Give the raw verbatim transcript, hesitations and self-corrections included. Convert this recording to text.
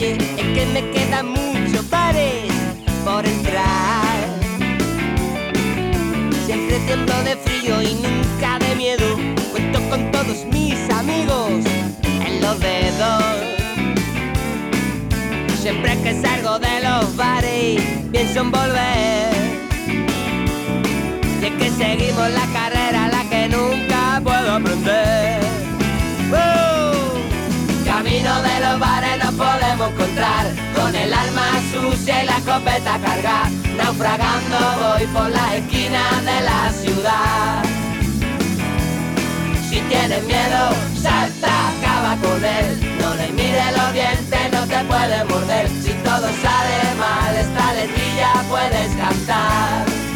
Oye, es que me quedan muchos bares por entrar. Siempre tiemblo de frío y nunca de miedo. Cuento con todos mis amigos en los dedos. Siempre que salgo de los bares pienso en volver. Y es que seguimos la carrera, la que nunca puedo aprender. ¡Uh! Camino de los bares nos podemos encontrar, con el alma sucia y la escopeta cargada. Naufragando voy por las esquinas de la ciudad. Si tienes miedo, salta, acaba con él. No le mires los dientes, no te puede morder. Si todo sale mal, esta letrilla puedes cantar.